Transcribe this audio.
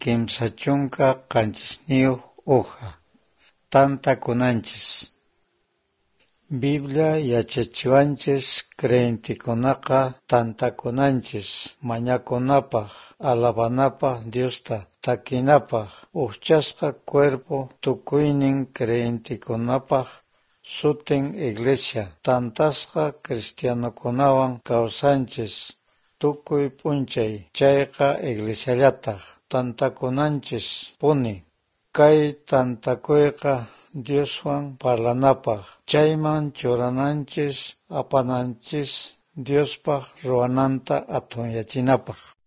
kimsa chunka qanchisniyuq uqa, tantakunanchis. Biblia yachachiwanchis creyentikunaqa tantakunanchis mañakunapaq, alabanapaq Diosta takinapaq, uchasqa cuerpo tukuynin creyentikunapaq sutin iglesia, tantasqa cristianukunawan kawsanchis tukuy p'unchay, chayqa iglesiallataq tantakunanchis puni. Kay tantakuyqa Dioswan parlanapaq, chayman churananchis, apananchis Diospaq ruwananta at'unyachinapaq.